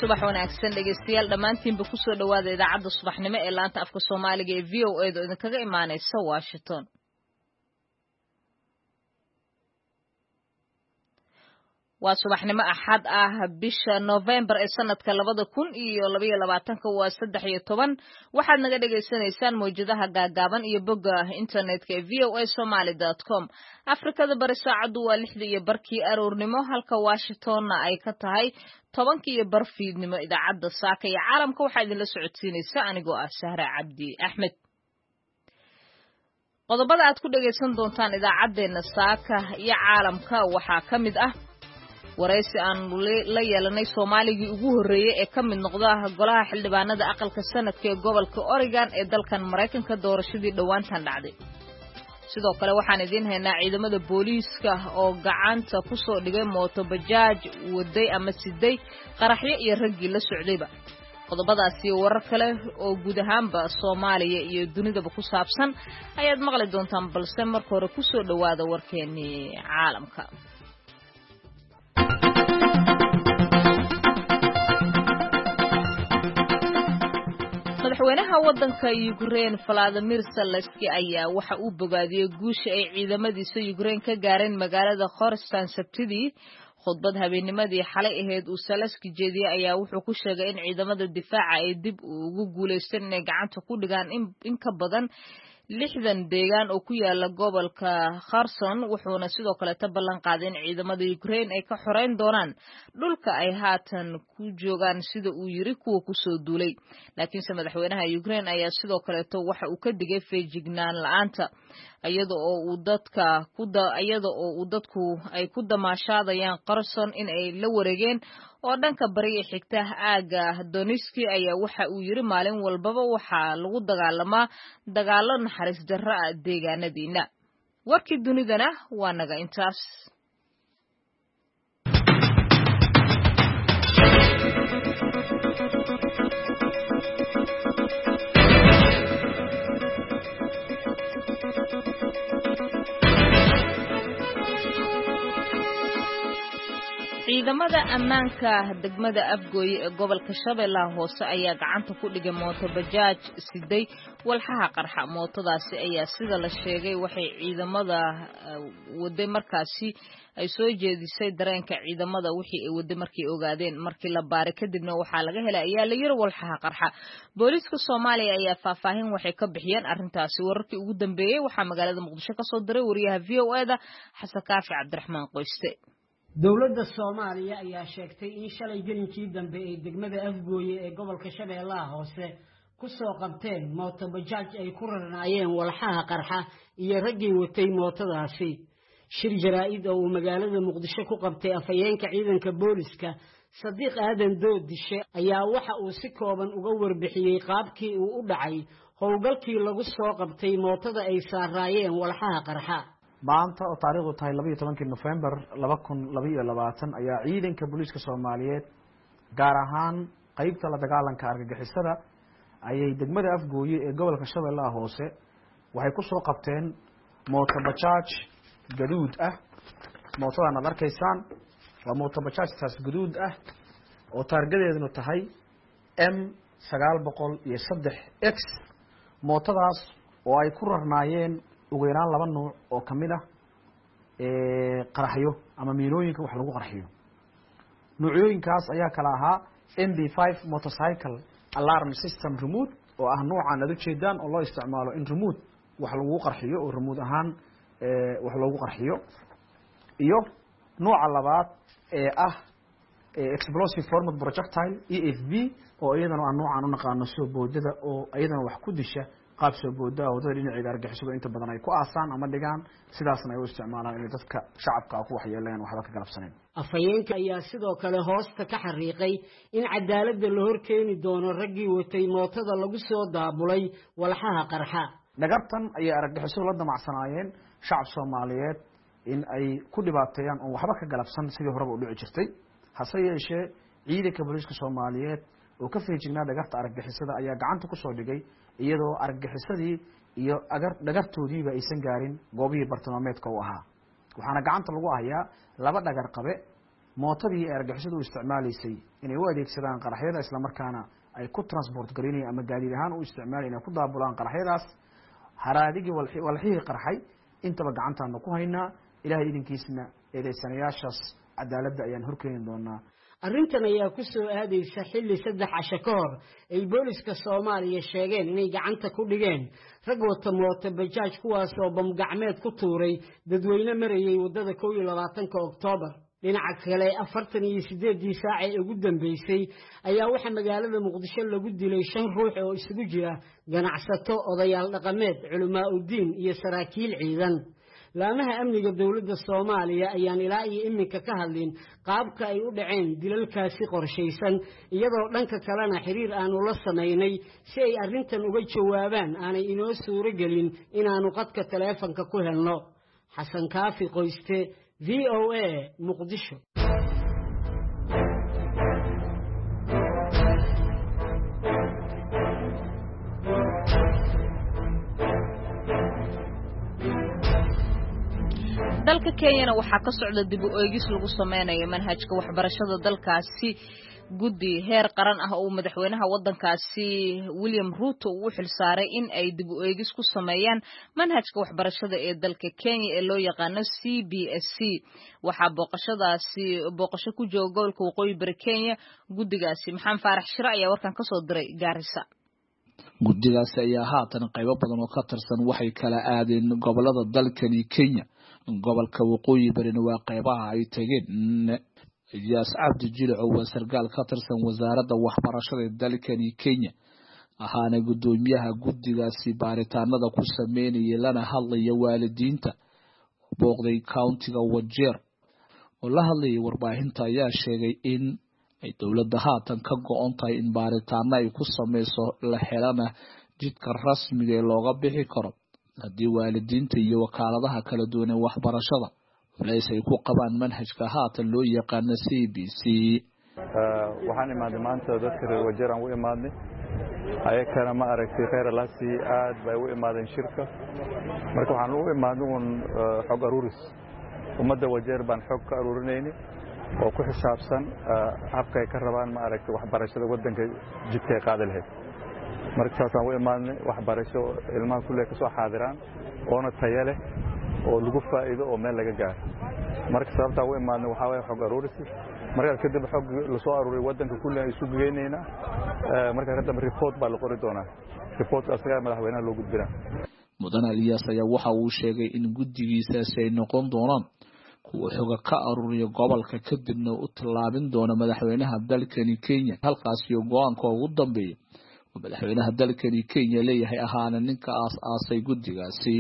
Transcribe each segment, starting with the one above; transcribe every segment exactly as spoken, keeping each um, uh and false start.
subax wanaagsan dhageystayaal dhamaantiinba ku soo dhawaada idaacadda subaxnimo ee laanta afka Soomaaliga ee V O A da idinkaga imaanaysa Washington. waa subaxnimo axad ah bisha November ee sanadka labada kun iyo laba iyo labaatanka waa saddex iyo toban waxaad naga dhageysanaysaan mowjadaha gaagaaban iyo bogga internetka ee v o a somali dot com. Afrikada bari saacadu waa lixda iyo barkii aroornimo halka Washingtonna ay ka tahay tobankii iyo bar fiidnimo. Idaacadda saaka iyo caalamka waxaa idinla socodsiinaysa anigoo ah Sahra Cabdi Axmed. qodobada aad ku dhageysan doontaan idaacadeena saaka iyo caalamka waxaa ka mid ah waraysi aan la yeelanay Soomaaligii ugu horeeyay ee ka mid noqda golaha xildhibaanada aqalka sanadka ee gobolka Oregon ee dalkan Mareykanka doorashadii dhawaantan dhacday. sidoo kale waxaan idin haynaa ciidamada booliiska oo gacanta ku soo dhigay mooto bajaaj waday ama siday qaraxyo iyo raggii la socdayba. qodobadaas iyo warar kale oo guud ahaanba Soomaaliya iyo dunidaba ku saabsan ayaad maqli doontaan balse marka hore ku soo dhawaada warkeenii caalamka. madaxweynaha waddanka Ukraine Volodymyr Zelensky ayaa waxa uu bogaadiyay guusha ay ciidamadiisa Ukraine ka gaareen magaalada Kherson Sabtidii. khudbad habeennimadii xalay ahayd uu Zelensky jeediyay ayaa wuxuu ku sheegay in ciidamada difaaca ay dib ugu guuleysteen inay gacanta ku dhigaan in ka badan lixdan deegaan oo ku yaala gobolka Kherson wuxuuna sidoo kale ta ballan qaaday in ciidamada Ukraine ay ka xoreyn doonaan dhulka ay haatan ku joogaan sida uu yiri kuwa ku soo duulay. laakiinse madaxweynaha Ukraine ayaa sidoo kale to waxa uu ka digay feejignaan la'aanta iyada oo uu dadka ku da iyada oo uu dadku ay ku damaashaadayaan Kherson in ay la wareegeen oo dhanka bariga xigta aaga Donetsk ayaa waxa uu yiri maalin walbaba waxa lagu dagaalamaa dagaalo naxariis darro ah deegaanadiina. warkii dunidana waa naga intaas. ciidamada ammaanka degmada Afgooye ee gobolka Shabeellaha Hoose ayaa gacanta ku dhigay mooto bajaaj siday walxaha qarxa. mootadaasi ayaa sida la sheegay waxay ciidamada waday markaasi ay soo jeedisay dareenka ciidamada wixii ay waday markii ogaadeen markii la baaray kadibna waxaa laga helay ayaa la yiri walxaha qarxa. booliiska Soomaaliya ayaa faahfaahin waxay ka bixiyeen arrintaasi. wararkii ugu dambeeyay waxaa magaalada Muqdisho ka soo diray wariyaha V O A da Xasan Kaafi Cabdiraxmaan Qoyste. dawladda Soomaaliya ayaa sheegtay in shalay gelinkii dambe ee degmada Afgooye ee gobolka Shabeellaha Hoose ku soo qabteen mooto bajaaj ay ku rarnaayeen walxaha qarxa iyo raggii watay mootadaasi. shir jaraa'id oo magaalada Muqdisho ku qabtay afayeenka ciidanka booliska Sadiq Aadan Doodishe ayaa waxa uu si kooban uga warbixiyay qaabkii uu u dhacay howlgalkii lagu soo qabtay mootada ay saaraayeen walxaha qarxa. maanta oo taariikhdu tahay laba iyo tobankii November laba kun laba iyo labaatan ayaa ciidanka booliiska Soomaaliyeed gaar ahaan qaybta la dagaalanka argagixisada ayay degmada Afgooye ee gobolka Shabeellaha Hoose waxay ku soo qabteen mooto bajaaj gaduud ah. mootada aad arkaysaan waa mooto bajaaj taas gaduud ah oo taargadeedu tahay M sagaal boqol iyo saddex X. mootadaas oo ay ku rarnaayeen ugu yaraan laba nooc oo kamid ah ee qaraxyo ama miilooyinka wax lagu qarxiyo. noocyooyinkaas ayaa kala ahaa M D five motorcycle alarm system remote oo ah noocan aad u jeedaan oo loo isticmaalo in remote wax lagu qarxiyo oo remote ahaan ee wax lagu qarxiyo. iyo nooca labaad ee ah explosive formed projectile E F B oo iyadana aan noocan u naqaano soo boodada oo iyadana wax ku disha qaab soo booda wadada dhinaceeda argagixisada inta badan ay ku aasaan ama dhigaan sidaasna ay u isticmaalaan in dadka shacabka ku waxyeelayaan waxba ka galabsaneen. afayeenka ayaa sidoo kale hoosta ka xariiqay in cadaaladda la horkeeni doono raggii watay mootada lagu soo daabulay walxaha qarxa. dhagartan ayaa argagixisada la damacsanaayeen shacab Soomaaliyeed in ay ku dhibaateeyaan oo waxba ka galabsan sidii horeba u dhici jirtay. hase yeeshee ciidanka booliiska Soomaaliyeed oo ka feejignaa dhagarta argagixisada ayaa gacanta ku soo dhigay iyadoo argagixisadii iyo agar dhagartoodiiba aysan gaarin goobihii bartilmaameedka u ahaa. waxaana gacanta lagu hayaa laba dhagar qabe mootadii argagixisadu isticmaalaysay inay u adeegsadaan qaraxyada isla markaana ay ku transport galinayaan ama gaadiid ahaan u isticmaalayaan inay ku daabulaan qaraxyadaas haraadigii walxihii qarxay intaba gacantaana ku haynaa ilaahay idinkiisna eedeysanayaashaas cadaaladda ayaan horkeeni doonaa arrintan ayaa ku soo aadaysa xilli saddex casho ka hor ay booliska Soomaaliya sheegeen inay gacanta ku dhigeen rag wata mooto bajaaj kuwaas oo bam gacmeed ku tuuray dadweyne marayay wadada kow iyo labaatanka Oktoobar dhinaca kale afartan iyo siddeed saac ee ugu dambeysay ayaa waxa magaalada Muqdisho lagu dilay shan ruux oo isugu jira ganacsato odayaal dhaqameed culumaa u diin iyo saraakiil ciidan laamaha amniga dawladda Soomaaliya ayaan ilaa iyo iminka ka hadlin qaabka ay u dhaceen dilalkaasi qorshaysan iyadoo dhanka kalena xiriir aanu la sameynay si ay arrintan uga jawaabaan aanay inoo suuro gelin inaanu qadka taleefanka ku helno xasan kaafi qoyste V O A Muqdisho dalka Kenya waxa ka socda dib u eegis lagu sameynayo manhajka waxbarashada dalkaasi guddi heer qaran ah oo madaxweynaha wadankaasi William Ruto uu xil saaray in ay dib u eegis ku sameeyaan manhajka waxbarashada ee dalka Kenya ee loo yaqaan C B S C waxa booqashadaasi booqasho ku jooga gobolka waqooyi bari Kenya guddigaasi maxaan faarax shira ayaa warkan ka soo diray Garissa guddigaasi ayaa haatan qaybo badan oo ka tirsan waxay kala aadeen gobolada dalkani Kenya gobolka waqooyi bari waa qaybaha ay tageen Ilyas Abdi Jilic oo sargaal ka tirsan wasaaradda waxbarashada ee dalkani Kenya ahaana gudoomiyaha guddigaasi baaritaanada ku sameynaya lana hadlaya waalidiinta booqday countiga Wajir oo la hadlayay warbaahinta ayaa sheegay in ay dawladda haatan ka go'an tahay in baaritaano ay ku sameyso la helana jidka rasmiga ee looga bixi karo haddii waalidiinta iyo wakaaladaha kala duwan ee waxbarashada walays ay ku qabaan manhajka haatan loo yaqaan C B C waxaan imaaday maanta dadka reer Wajir aan u imaaday ayakana ma aragtay khayr laasi aad bay u imaadeen shirka marka waxaan u imaaday un xog aruuris ummadda Wajir baan xog ka aruurinayni oo ku xisaabsan habka ay ka rabaan ma aragtay waxbarashada wadanka jidka ay qaadi lahayd marka saasaan u imaadnay waxbarasho ilmaha kullee ka soo xaadiraan oona tayo leh oo lagu faa'iido oo meel laga gaaro marka sababta u imaadnay waxa way xog aruuris marka kadib xog la soo aruuray wadanka kullee ay isu geynayna marka kadib report baa la qori doonaa report asaga madaxweynaha loo gudbinaa mudane Ilyas ayaa waxa uu sheegay in guddigiisaasi ay noqon doonaan kuwa xoga ka aruuriyo gobolka kadibna u tallaabin doona madaxweynaha dalkani Kenya halkaas iyo go'aanka ugu dambeeyay madaxweynaha dalkani Kenya leeyahay ahaana ninka aas aasay guddigaasi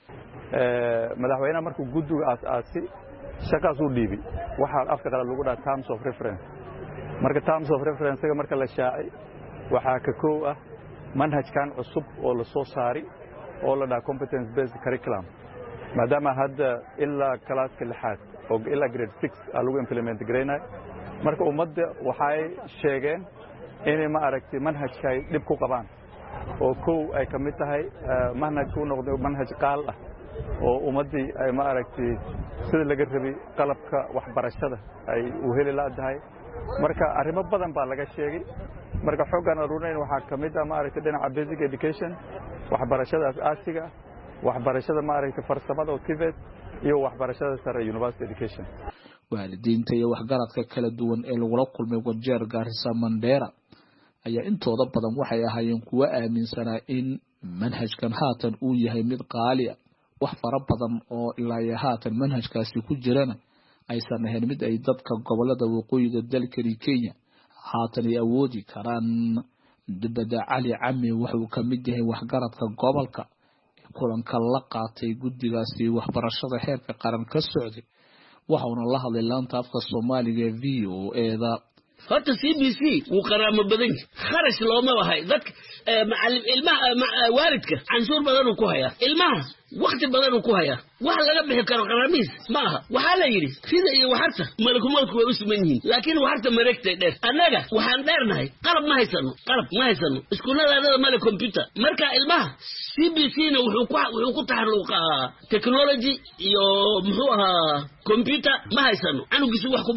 ee madaxweynaha markuu guddiga aas aasi shaqaas u dhiibay waxa afka qala lagu dhahaa terms of reference marka terms of reference marka la shaacay waxa ka koow ah manhajkan cusub oo la soo saari oo la dhahaa competence based curriculum maadaama hadda ilaa kalaaska lixaad oo ilaa grade six lagu implement gareynay marka ummadda waxay sheegeen inay ma aragtay manhajka ay dib ku qabaan oo koow ay ka mid tahay manhajku noqdo manhaj qaal ah oo ummadii ay ma aragtay sida laga rabay qalabka waxbarashada ay u heli laadahay marka arrimo badan baa laga sheegay marka xogan aruurin waxa ka mid ah ma aragtay dhinaca basic education waxbarashada aasiga waxbarashada ma aragtay farsamada oo TVET iyo waxbarashada sare university education waalidiinta iyo waxgaradka kala duwan ee lagu kulmay Wajir Garissa Mandera ayaa intooda badan waxay ahaayeen kuwa aaminsanaa in manhajkan haatan uu yahay mid qaali ah wax fara badan oo ilaa haatan manhajkaasi ku jirana aysan ahayn mid ay dadka gobolada waqooyiga dalkani Kenya haatan ay awoodi karaan dibada Cali Cami wuxuu ka mid yahay waxgaradka gobolka kulanka la qaatay guddigaasi waxbarashada heerka qaran ka socday waxaana la hadlay laanta afka Soomaaliga V O A da horta C B C wuu qaraamo badan kharash looma lahay dadka macallim ilmaha waalidka canshuur badan uu ku hayaa ilmaha waqti badan uu ku hayaa wax laga bixi karo qaraamiis ma aha waxa la yiri sida iyo waxarta malkumalku way u suman yihiin laakiin waxarta mareegtay dheer annaga waxaan dheernahay qalab ma haysano qalab ma haysano iskuulada male computer marka ilmaha C B C na wuxuu ku wuxuu ku taxalluqaa technology iyo muxuu ahaa computer ma haysano anugiisu wax ku baran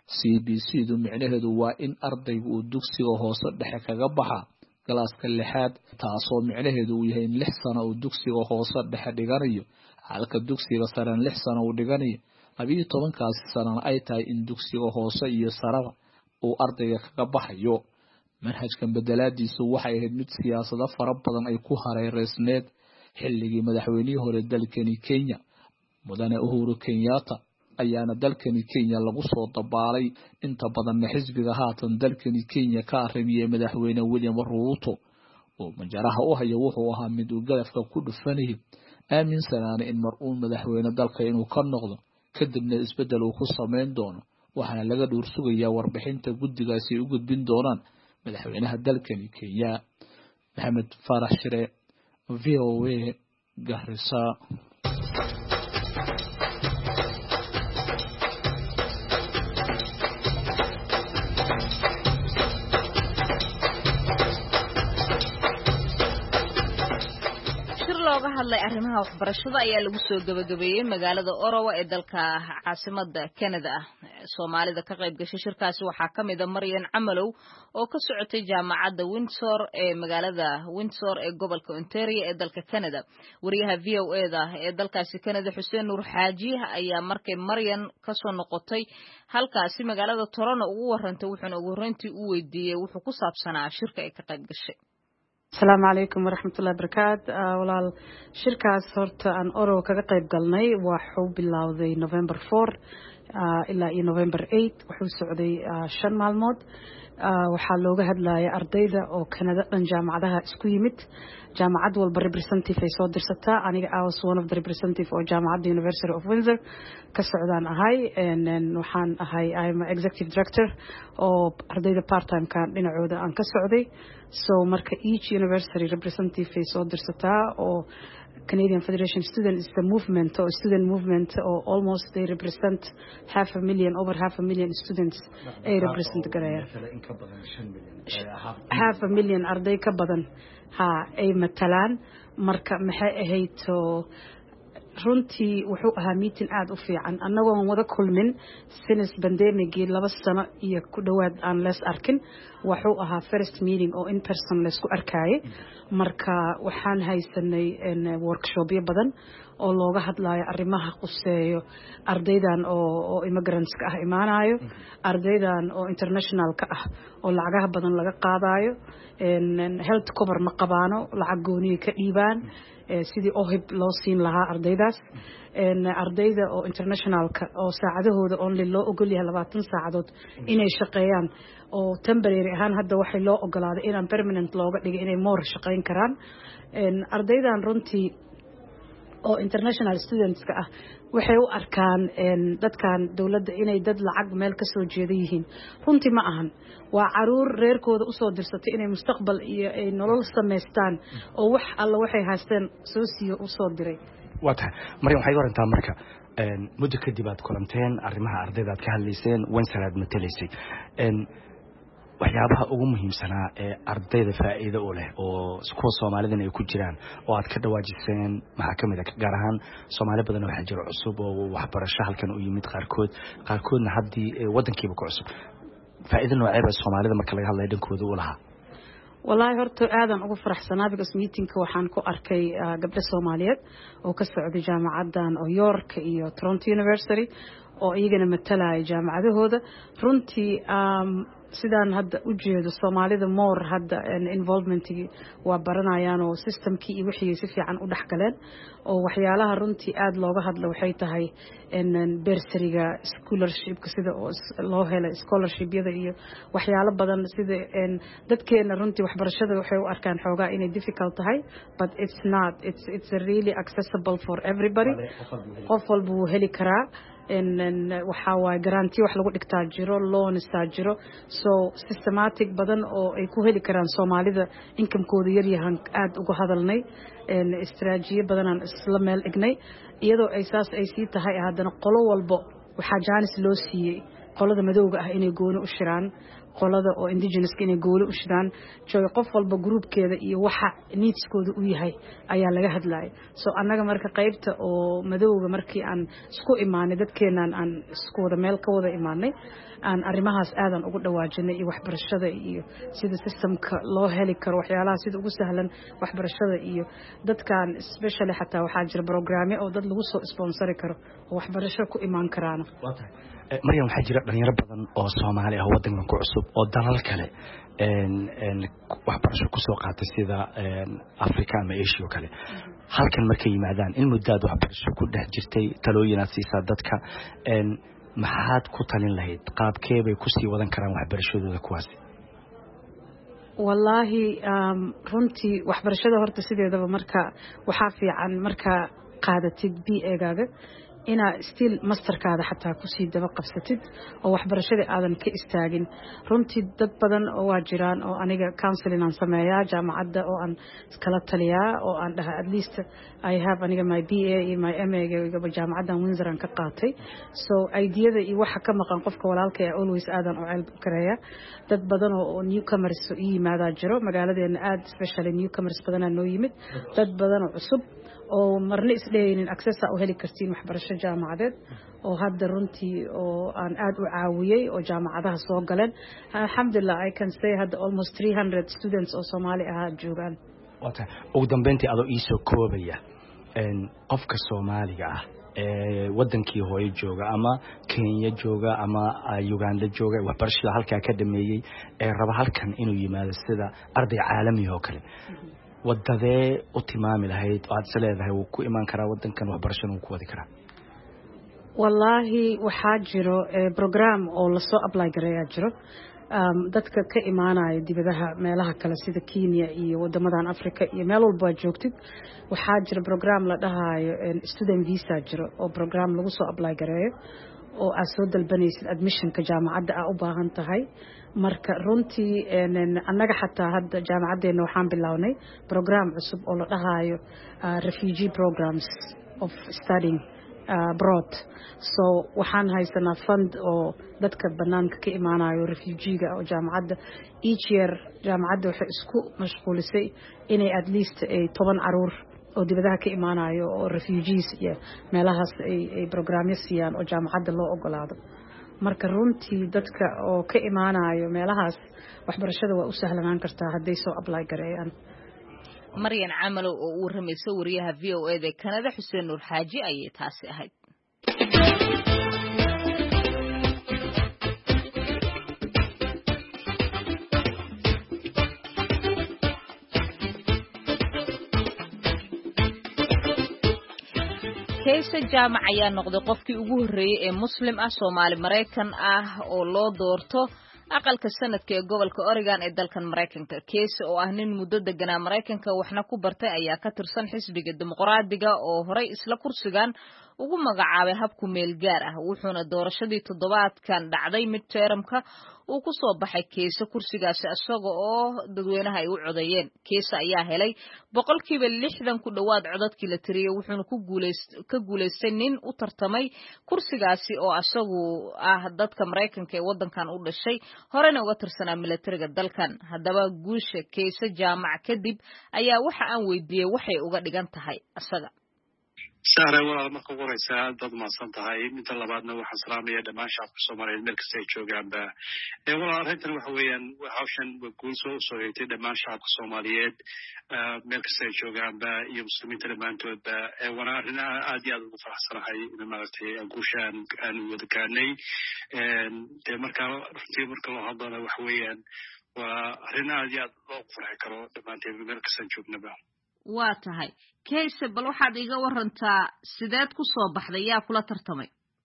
C B C du micnaheedu waa in ardaygu uu dugsiga hoose dhexe kaga baxa galaaska lixaad taasoo micnaheedu uu yahay in lix sano uu dugsiga hoose dhexe dhiganayo halka dugsiga sare lix sano uu dhiganayo labiyo tobankaasi sanana ay tahay in dugsiga hoose iyo saraba uu ardayga kaga baxayo manhajkan bedelaadiisu waxay ahayd mid siyaasado fara badan ay ku hareereysneed xilligii madaxweynihii hore dalkani Kenya mudane Uhuru Kenyatta ayaana dalkani Kenya lagu soo dabaalay inta badan xisbiga haatan dalkani Kenya ka arrimiyay madaxweyne William Ruto oo majaraha u haya wuxuu ahaa mid uu galafka ku dhufanay aamin sanaana in mar uu madaxweyne dalka inuu ka noqdo kadibna isbedel uu ku sameyn doono waxaana laga dhuur sugayaa warbixinta guddigaasi u gudbin doonaan madaxweynaha dalkani Kenya Maxamed Farax Shire V O A Garissa. looga hadlay arrimaha waxbarashada ayaa lagu soo gabagabeeyay magaalada Ottawa ee dalka caasimada Canada Soomaalida ka qayb gashay shirkaasi waxaa kamid ah Maryan Camalow oo ka socotay jaamacadda Windsor ee magaalada Windsor ee gobolka Ontario ee dalka Canada wariyaha V O A da ee dalkaasi Canada Xuseen Nuur Xaaji ayaa markay Maryan ka soo noqotay halkaasi magaalada Toronto ugu warantay wuxuuna ugu horeyntii u weydiiyay wuxuu ku saabsanaa shirka ay ka qayb gashay السلام عليكم ورحمة الله وبركاته walaal shirkaas horta aan oro kaga qayb galnay waxuu bilowday November four ilaa iyo November eight wuxuu socday shan maalmood waxaa looga hadlayay ardayda oo Canada dhan jaamacadaha isku yimid jaamacad walba representative ay soo dirsataa aniga I was one of the representative oo jaamacadda University of Windsor ka socdaan ahay and waxaan ahay I'm executive director oo ardayda part time ka dhinacooda aan ka socday so marka each university representative ay soo dirsataa oo Canadian Federation Students is the movement or student movement or almost they represent half a million over half a million students ay represent garaya half a million arday ka badan ha ay matalaan marka maxay ahayd runtii wuxuu ahaa meeting aad u fiican annagoo wada kulmin since pandemic laba sano iyo ku dhawaad aan lees arkin wuxuu ahaa first meeting oo in person la isku arkay marka waxaan haysanay workshop badan oo looga hadlayo arrimaha quseeyo ardaydan oo oo immigrants ka ah imaanayo ardaydan oo international ka ah oo lacagaha badan laga qaadayo health cover ma qabaano lacag gooni ka dhiibaan sidii ohib loo siin lahaa ardaydaas een ardayda oo internationalka oo saacadahooda only loo ogol yahay labaatan saacadood inay shaqeeyaan oo temporary ahaan hadda waxay loo ogolaaday inaan permanent looga dhigay inay more shaqeyn karaan een ardaydan runtii oo international students ka ah waxay u arkaan een dadkan dawladda inay dad lacag meel ka soo jeeda yihiin runtii ma ahan waa caruur reerkooda u soo dirsatay inay mustaqbal iyo ay nolol sameystaan oo wax alla waxay haysteen soo siiyo u soo diray wata Maryan waxay warantaa marka een muddo kadib aad kulanteen arrimaha ardayda aad ka hadlayseen wansalaad matalaysay een waxyaabaha ugu muhiimsanaa ee ardayda faa'iido u leh oo kuwa Soomaalidan ay ku jiraan oo aad ka dhawaajiseen maxaa kamid ah gaar ahaan Soomaali badan oo xajiro cusub oo waxbarasho halkan u yimid qaarkood qaarkoodna haddii wadankiiba ku cusub faa'iido noocee ah Soomaalida marka laga hadlayo dhankooda u lahaa wallahi horta aadan ugu faraxsanaa because meetingka waxaan ku arkay gabdho Soomaaliyeed oo ka socday jaamacadan oo York iyo Toronto University oo iyagana matalay jaamacadahooda runtii sidaan hadda u jeedo Soomaalida more hadda involvementii waa baranayaan oo systemkii iyo wixii si fiican u dhaxgaleen oo waxyaalaha runtii aad looga hadlo waxay tahay in bursary-ga scholarship-ka sida loo helay scholarship-yada iyo waxyaalo badan sida dadkeena runtii waxbarashada waxay u arkaan xoogaa inay difficult tahay but it's not it's it's really accessible for everybody qof walba wuu heli karaa in waxa waa guarantee wax lagu dhigtaa jiro loan istaa jiro so systematic badan oo ay ku heli karaan Soomaalida income-kooda yar yahan aad uga hadalnay in istaraatiijiyo badan aan isla meel dhignay iyadoo ay saas ay sii tahay haddana qolo walba waxa jaanis loo siiyay qolada madowga ah inay gooni u shiraan qolada oo indigenous inay gooli u shidaan joy qof walba groupkeeda iyo waxa needskooda u yahay ayaa laga hadlayay so annaga marka qaybta oo madowga markii aan isku imaanay dadkeenan aan isku wada meel ka wada imaanay aan arrimahaas aadan ugu dhawaajinay iyo waxbarashada iyo sida systemka loo heli karo waxyaalaha sida ugu sahlan waxbarashada iyo dadkan especially xataa waxaa jira programme oo dad lagu soo sponsori karo oo waxbarasho ku imaan karaan Maryam waxaa jira dhalinyaro badan oo Soomaali ah wadankan ku cusub oo dalal kale een een waxbarasho ku soo qaatay sida een Afrika ama Asia kale halkan markay yimaadaan in muddaad waxbarasho ku dhex jirtay talooyin aad siisaa dadka een maxaad ku talin lahayd qaabkee bay ku sii wadan karaan waxbarashadooda kuwaas wallahi um runtii waxbarashada horta sideedaba marka waxa fiican marka qaadatid B A-gaaga ina still masterkaada xataa ku sii daba qabsatid oo waxbarashada aadan ka istaagin runtii dad badan oo waa jiraan oo aniga counseling aan sameeyaa jaamacadda oo aan iskala taliyaa oo aan dhahay at least I have aniga my B A iyo my M A ga jaamacaddan Windsor aan ka qaatay so idea-da iyo waxa ka maqan qofka walaalka ee always aadan u cilmi kareeya dad badan oo newcomers u yimaada jiro magaaladeena aad especially newcomers badan oo yimid dad badan oo cusub oo marna isdheeyeen access u heli kartiin waxbarasho jaamacadeed oo hadda runtii oo aan aad u caawiyay oo jaamacadaha soo galeen alxamdulillah I can say hadda almost three hundred students oo Soomaali ah joogaan wata ugu dambeyntii adoo ii soo koobaya een qofka Soomaaliga ah ee wadankii hooyo jooga ama Kenya jooga ama Uganda jooga waxbarashada halka ka dhameeyay ee raba halkan inuu yimaado sida arday caalami oo kale wadadee u timaami lahayd oo aad saleedahay uu ku iman karaa wadankan waxbarashada uu ku wadi karaa wallahi waxaa jiro program oo la soo apply gareeyaa jiro um dadka ka imaanaya dibadaha meelaha kale sida Kenya iyo wadamadan Afrika iyo meel walba joogtid waxaa jira program la dhahayo student visa jiro oo program lagu soo apply gareeyo oo aad soo dalbanaysid admissionka jaamacadda aad u baahan tahay marka runtii annaga xataa hadda jaamacadeena waxaan bilownay program cusub oo la dhahayo refugee programs of studying abroad so waxaan haysanaa fund oo dadka banaanka ka imaanayo refugee-ga oo jaamacadda each year jaamacadda waxay isku mashquulisay inay at least ay toban caruur oo dibadaha ka imaanayo oo refugees iyo meelahaas ay ay programyo siiyaan oo jaamacadda loo ogolaado marka runtii dadka oo ka imaanayo meelahaas waxbarashada waa u sahlanaan kartaa haday soo apply gareeyaan Maryan Camalow oo uu ramayso wariyaha V O A da Canada Xuseen Nuur Xaaji ayay taasi ahayd Kaysa jaamac ayaa noqday qofkii ugu horeeyay ee Muslim ah Soomaali Mareykan ah oo loo doorto aqalka sanadka ee gobolka Oregon ee dalkan Mareykanka Kaysa oo ah nin muddo deganaa Mareykanka waxna ku bartay ayaa ka tirsan xisbiga dimuqraadiga oo horey isla kursigan ugu magacaabay habku meel gaar ah wuxuuna doorashadii toddobaadkan dhacday midtermka uu ku soo baxay Kaysa kursigaasi asaga oo dadweynaha ay u codeeyeen Kaysa ayaa helay boqolkiiba lixdan ku dhawaad codadkii la tiriyay wuxuuna ku guuleystay ka guuleystay nin u tartamay kursigaasi oo asagu ah dadka Mareykanka ee wadankan u dhashay horena uga tirsanaa militariga dalkan haddaba guusha Kaysa jaamac kadib ayaa waxa aan weydiiyay waxay uga dhigan tahay asaga saaray walaal marka qoraysa dad maasan tahay inta labaadna waxa salaamaya dhamaan shacabka Soomaaliyeed meel kasta ay joogaanba ee walaal arrintan waxa weeyaan hawshan guul soo soo yeetay dhamaan shacabka Soomaaliyeed meel kasta ay joogaanba iyo muslimiinta dhamaantoodba ee wana arrin aad iyo aad ugu faraxsanahay in maaragtay guushan aan wada gaarnay ee marka runtii marka loo hadlana waxa weeyaan waa arrin aad iyo aad loo farxi karo dhamaanteen meel kasta joognaba waa tahay Kaysa bal waxaad iga warantaa sideed ku soo baxday yaa kula tartamay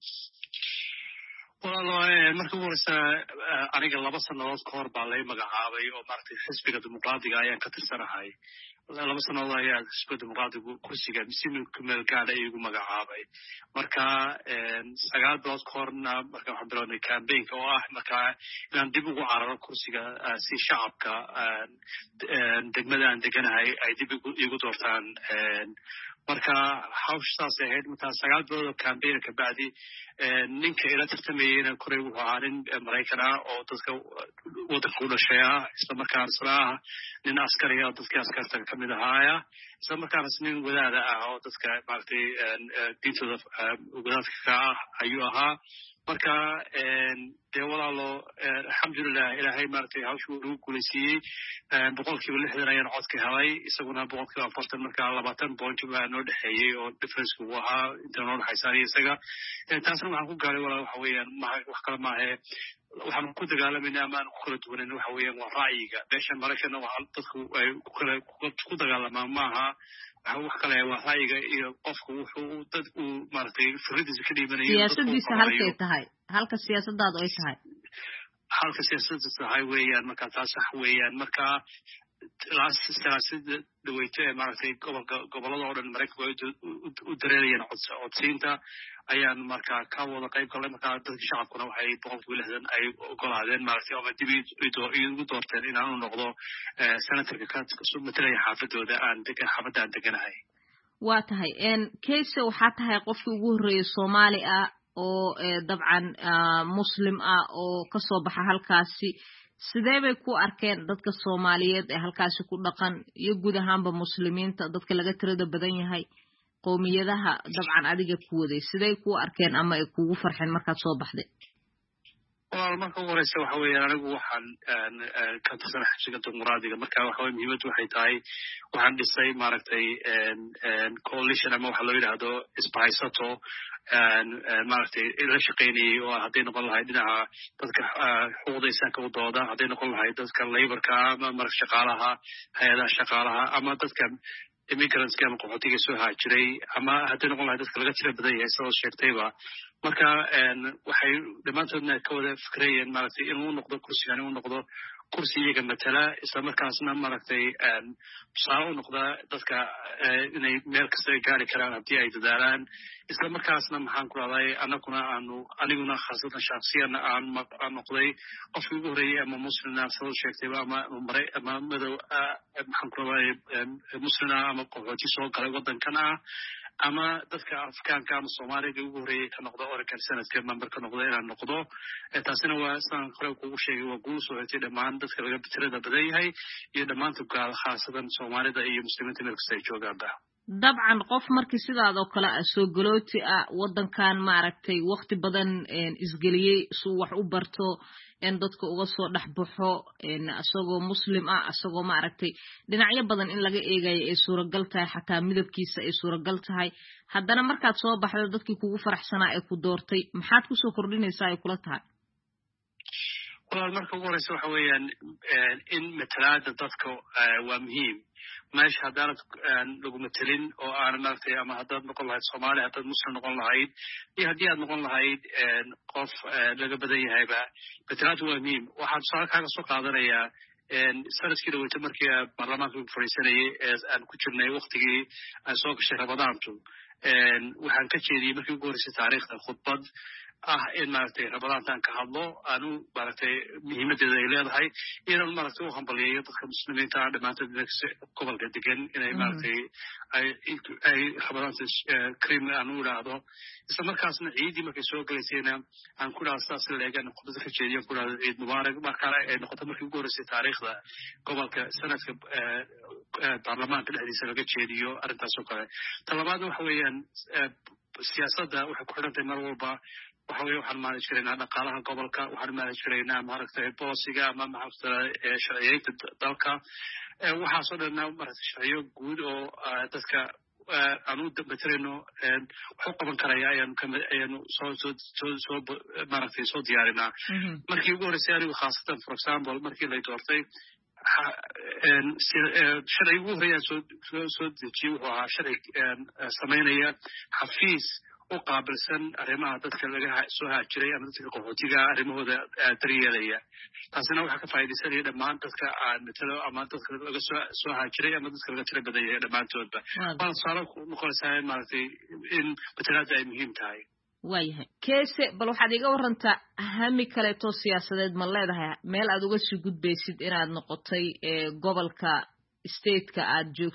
walaal markii horeysa aniga laba sanadood ka hor baa la magacaabay oo maartay xisbiga dimuqraadiga ayaan ka tirsanahay laba sanadood ayaa xisbiga dimuqraadiga kursiga misiin meel gaar ah igu magacaabay marka sagaal bilood ka horna marka waxaan bilownay campaign oo ah marka inaan dib ugu cararo kursiga si shacabka degmada aan deganahay ay dib igu doortaan marka hawshaas ay ahayd markaa sagaal bilood oo campaign ka bacdi ninka ila tartamayeyna koray wuxuu ahaa nin maraykan ah oo dadka waddanka u dhashay ah isla markaana isla ah nin askari ah oo dadkii askarta ka mid ahaaya isla markaana nin wadaada ah oo dadka maaragtay diintooda wadaadka ka ah ayuu ahaa marka dee walaalo alxamdulilah ilaahay maaragtay hawshuu nagu guulaysiiyey boqolkiiba lixdan ayaan codka helay isaguna boqolkiiba afartan marka labaatan point baa noo dhexeeyey oo differenceka uu ahaa inta noo dhexaysa aniga isaga taasna waxaan ku gaaray walaal waxa weeyaan ma wax kale maahe waxaan ku dagaalamayna ama aan ku kala duwanayn waxa weeyaan waa ra'yiga meesha maraykanna waa dadku ay ku kala ku dagaalamaan maaha wax kale waa ra'yiga iyo qofku wuxuu dad uu maaragtay fikradiisa ka dhiibanayo siyaasadiisa halkay tahay halka siyaasadaadu ay tahay halka siyaasada tahay weeyaan marka taas sax weeyaan marka siyaasada dhaweyto ee maaragtay gobolka gobolada oo dhan maraykanka u dareerayeen codsiinta ayaan markaa ka wada qayb galnay markaa dadka shacabkuna waxay boqolkiiba lixdan ay ogolaadeen maaragtay ama dib igu doorteen inaanu noqdo senatorka ka matalaya xaafadooda aan degan xaafadda aan deganahay waa tahay kayse waxaa tahay qofkii ugu horreeyay soomaali ah oo dabcan muslim ah oo kasoo baxa halkaasi sidee bay ku arkeen dadka soomaaliyeed ee halkaasi ku dhaqan iyo guud ahaanba muslimiinta dadka laga tirada badan yahay qowmiyadaha dabcan adiga ku waday siday ku arkeen ama ay kugu farxeen markaad soo baxday walaal marka ugu horeysa waxa weeyaan anigu waxaan ka tirsanay xabsiga dimuqraadiga marka waxa weye muhiimaddu waxay tahay waxaan dhisay maaragtay coalition ama waxa loo yidhaahdo isbahaysato maaragtay la shaqaynayay oo hadday noqon lahayd dhinaca dadka xuquuqda insaanka u dooda hadday noqon lahayd dadka laborka ama marag shaqaalaha hay-adaha shaqaalaha ama dadka immigrantska ama qaxootiga soo haajiray ama hadday noqon lahayd dadka laga tira badan yahay sidoo sheegtayba marka waxay dhammaantoodna ka wada fikrayeen maaragtay inuu noqdo kursigan inuu noqdo kursi iyaga matala isla markaasna maaragtay tusaale u noqda dadka inay meel kasta ay gaari karaan haddii ay dadaalaan isla markaasna maxaan ku rahday anaguna aanu aniguna khaasatan shaksiyana aan aan noqday qofkii ugu horreeyey ama muslina sidoo sheegtayba ama maray ama madow maxaan ku rahday muslina ama qaxooti soo galay waddankan ah ama dadka afrikaanka ama soomaaliga ugu horreeyey ka noqdo oregon senadka member ka noqdo inaan noqdo taasina waa sidaan hore kugu sheegay waa guul soo xigtay dhammaan dadka laga tirada badan yahay iyo dhammaanta gaal khaasatan soomaalida iyo muslimiinta meel kasta ay joogaanba dabcan qof markii sidaadoo kale ah soo galooti ah waddankan maaragtay waqti badan isgeliyey suu wax u barto in dadka uga soo dhex baxo isagoo muslim ah isagoo maaragtay dhinacyo badan in laga eegayo ay suuragal tahay xataa midabkiisa ay suuragal tahay haddana markaad soo baxdo dadkii kugu faraxsanaa ee ku doortay maxaad kusoo kordhinaysaa ay kula tahay walaal marka ugu horeysa waxa weeyaan in matalaada dadka waa muhiim meesha haddaanad lagu matelin oo aanad maaragtay ama haddaad noqon lahayd soomaali haddaad muslim noqon lahayd iyo haddii aad noqon lahayd qof laga badan yahayba matalaadu waa muhiim waxaan tusaale kaaga soo qaadanayaa sanadkii dhaweyta markii baarlamaanka u fadhiisanayay ee aan ku jirnay waktigii aan soo gashay ramadaantu waxaan ka jeediyey markii ugu horreysay taariikhda khudbad ah in maaragtay ramadaantaan ka hadlo aanu maaragtay muhiimadeeda ay leedahay inaan maaragtay u hambaliyayo dadka muslimiinta ah dhammaantood gobolka degan inay maaragtay ay ay ramadaanta karim aan u idhaahdo isla markaasna ciidii markay soo galaysayna aan ku idhahdo sidaas leegaan khudbada ka jeediyo ku idhahdo ciid mubaarak markaana ay noqoto markii ugu horreysay taariikhda gobolka sanadka baarlamaanka dhexdiisa laga jeediyo arrintaas oo kale talabaadna waxa weeyaan siyaasadda waxay ku xidhantahay mar walba waxa weye waxaan maali jiraynaa dhaqaalaha gobolka waxaan maali jiraynaa maaragtay boosiga ama maxaa sharciyeynta dalka waxaasoo dhanna maaragtay sharciyo guud oo dadka aanu materayno wax u qaban karaya ayaanu kama ayaanu soo soo soo soo maaragtay soo diyaarinaa markii ugu horreysay anigu khaasatan for example markii lay doortay sharciga ugu horreeyaa soo soo soo dejiyey wuxuu ahaa sharci samaynaya xafiis u qaabilsan arrimaha dadka laga soo haajiray ama dadka qaxootiga arrimahooda daryeelaya taasina waxaa ka faa'iidaysanaya dhammaan dadka aan matalo ama dadka laga soo soo haajiray ama dadka laga tira badan yahay dhammaantoodba waana tusaale noqonaysaa maaragtay in matalaada ay muhiim tahay waayahay keese bal waxaad iga warantaa hami kaleeto siyaasadeed ma leedahay meel aad uga sii gudbaysid inaad noqotay gobolka stateka aad joogtid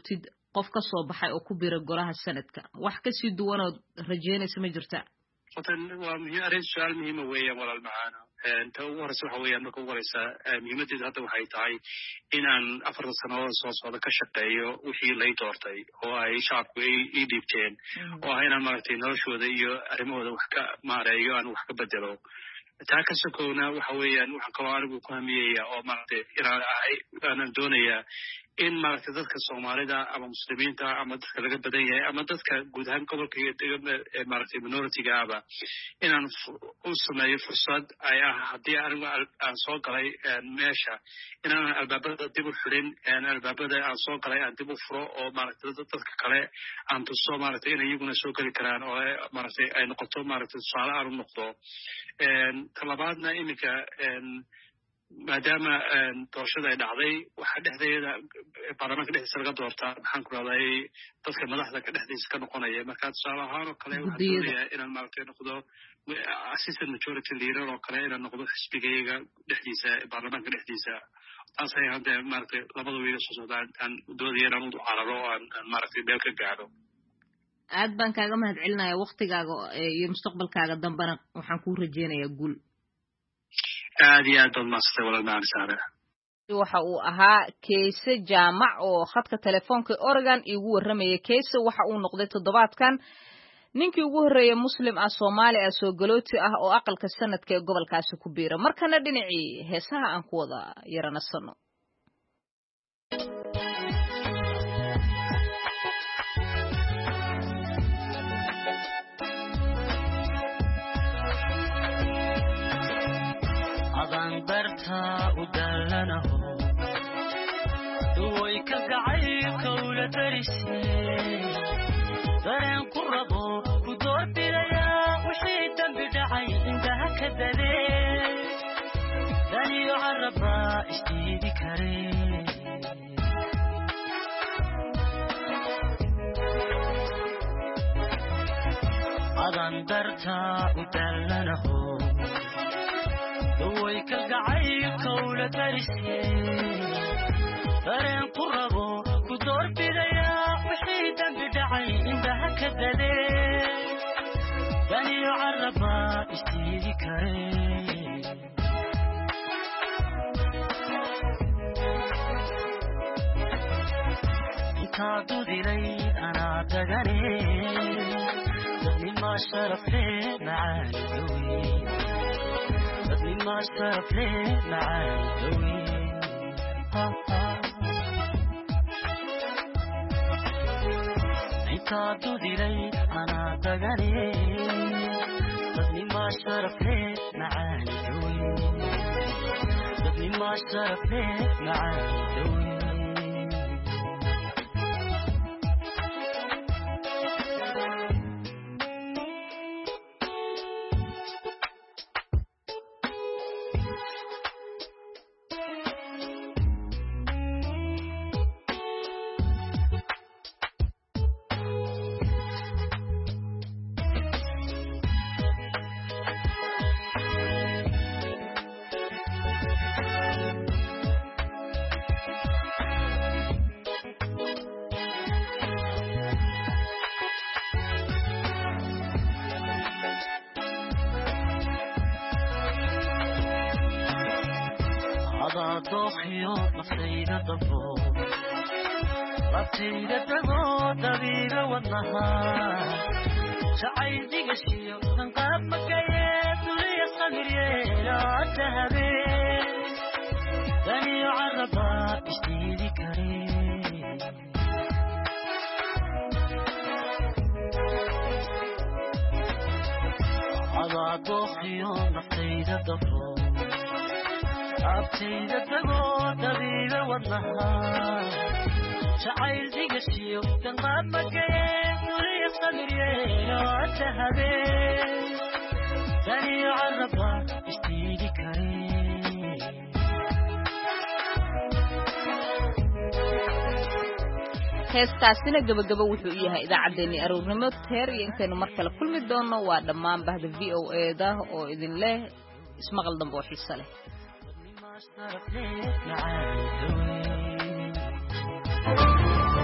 qof ka soo baxay oo ku bira golaha sanadka wax ka sii duwan oo rajeynaysa ma jirtaa watan waa muhiim arrin su'aal muhiima weeyaan walaal macaana ta ugu horeysa waxa weeyaan marka ugu horeysa muhiimadeedu hadda waxay tahay inaan afartan sannadood soo socda ka shaqeeyo wixii lay doortay oo ay shacabku ii dhiibteen oo ah inaan maaragtay noloshooda iyo arrimahooda wax ka maareeyo aan wax ka bedelo taa ka sokowna waxa weeyaan waxaan kaloo anigu ku hamiyaya oo maaragtay inaan ahay aanan doonayaa in maaragtay dadka soomaalida ama muslimiinta ama dadka laga badan yahay ama dadka guud ahaan gobolka iyo maaragtay minority-ga aba inaan u sameeyo fursad ay ah haddii anigu aan soo galay meesha inaanan albaabada dib u xidhin albaabada aan soo galay aan dib u furo oo maaragtay dadka kale aan tuso maaragtay inay iyaguna soo geli karaan oo maaragtay ay noqoto maaragtay tusaale aan u noqdo talabaadna iminka maadaama doorashada ay dhacday waxaa dhexdeeda baarlamaanka dhexdiisa laga doortaa maxaan ku rahday dadka madaxda ka dhexdiisa ka noqonaya marka tusaale ahaan oo kale waxaan doonayaa inaan maaragtay noqdo assistant majority leader oo kale inaan noqdo xisbigayga dhexdiisa baarlamaanka dhexdiisa taas ay hadda maaragtay labada wiila soo socda aan doodaya inaan u cararo oo aan maaragtay meel ka gaadho aad baan kaaga mahad celinaya waktigaaga iyo mustaqbalkaaga dambena waxaan kuu rajeynayaa guul aad iyo aad baad maasatay walaal macaan saare waxa uu ahaa Kayse Jaamac oo khadka telefoonka Oregon igu warramaya Kayse waxa uu noqday toddobaadkan ninkii ugu horeeyay muslim ah Soomaali ah soo galooti ah oo aqalka sanadka ee gobolkaasi ku biira markana dhinacii heesaha aan ku wada yaranasano barta udalanaho duway ka gacay kawla darisay dareen ku rabo ku doorbidaya wixii dambi dhacay indaha ka daday daniyo caraba isdiidi kare adan barta udalanaho way ka gacay kawla darisay dareen ku rabo ku doorbidaya wixii dambi dhacay indaha ka daday daniyo caraba isdiidi kare intaa dudiray anaa dagane dadnima sharafle macaalidowe ما شرف لي معاي عتاب دلي أنا تغني بدني ما شرف لي معاي بدني ما شرف لي معاي دوخيو نفسينا دفو ربتينا دغو دبيغا والنهار شعيدي قشيو ننقاب مكايا دولي صغيري لا تهبي داني عربا اشتيدي كريم على دوخيو نفسينا دفو abtayda tago dabiiga wadnaha jacayl digashiyo danqaad magayee duriya sabiryeeyo tahabe daniyo caraba isdiidi kare heestaasina gabagaba wuxuu u yahay idaacaddeenii aroornimo teer iyo intaynu mar kale kulmi doonno waa dhammaan bahda v o a da oo idin leh ismaqal dambe oo xiiso leh شرف لي معاي